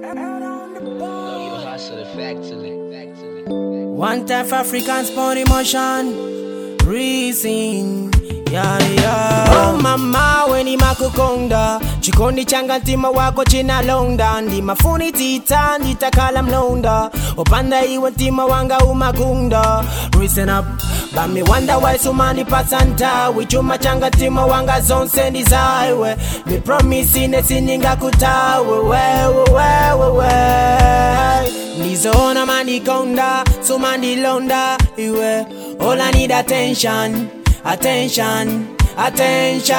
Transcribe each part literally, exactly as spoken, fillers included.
Know you hustle effectively. One time for Africans for emotion, reason, yeah, yeah. Oh mama, weni makukonda chikondi changa ntima wako china londa ndima funi tita nitakala mlonda opanda iwe ntima wanga umakunda. Listen up, but me wonder why so many pasanta wichuma changa ntima wanga zonse ndizaiwe me promise nesininga kutawe wewe wewe wewe nizoona manikonda so many londa iwe. All I need attention, attention, attention.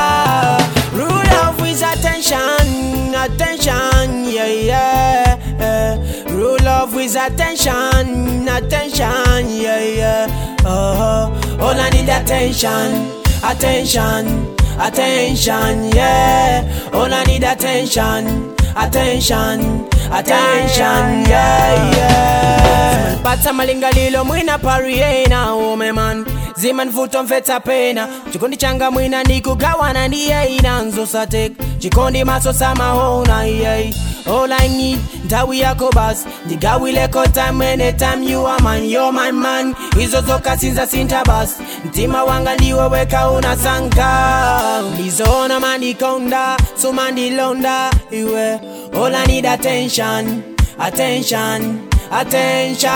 Rule love with attention, attention, yeah, yeah, yeah. Rule love with attention, attention, yeah, yeah. Oh, all I need attention, attention, attention, yeah. All I need attention, attention, attention, yeah, yeah. Pata malinga lilo mwina pariena ome man ziman vuto mfeta pena chikondi changa mwina nikugawana ndiye ina nzosa tek chikondi maso sama hona yeah. All I need ndawi yako bas ndigawile ko time anytime you are man you're my man izo zoka sinza sinta bas ntima wanga liwe weka unasanka lizoona manikonda so mandilonda iwe. All I need attention, attention, attention.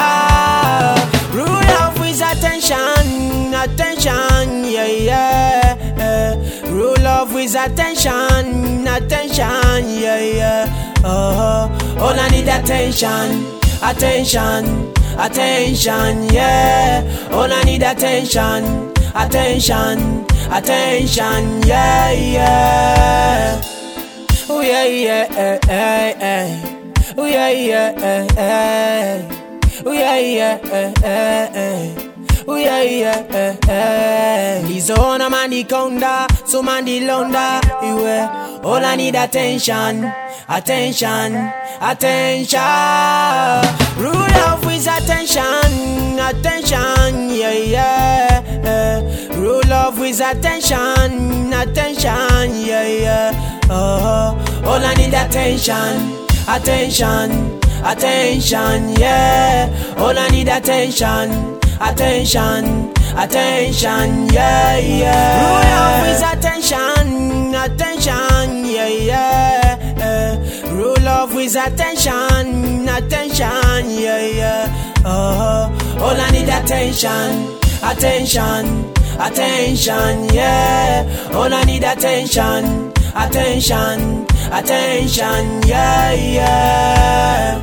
Rule love with attention, attention, yeah, yeah, yeah. Rule love with attention, attention, yeah, yeah. Oh, all I need attention, attention, attention, yeah. All I need attention, attention, attention, yeah, yeah. Oh yeah, yeah, eh, eh, eh. Oh yeah, yeah, eh, eh. Oh yeah, yeah, eh, eh, eh. Oh yeah, yeah, eh, eh. Lizoona manikonda, so mandilonda, iwe. All I need attention, attention, attention. Rule love with attention, attention, yeah, yeah, yeah. Rule love with attention, attention, yeah, yeah. Oh, all I need attention, attention, attention, yeah. All I need attention, attention, attention, yeah, yeah. Rule love with attention, attention, yeah, yeah, yeah. Rule love with attention, attention, yeah, yeah. Oh, all I need attention, attention, attention, yeah. All I need attention, attention, attention, yeah, yeah.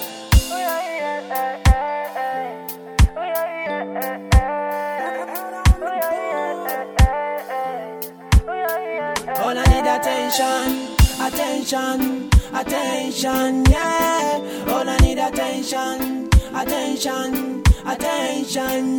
All I need attention, attention, attention, yeah. All I need attention, attention, attention.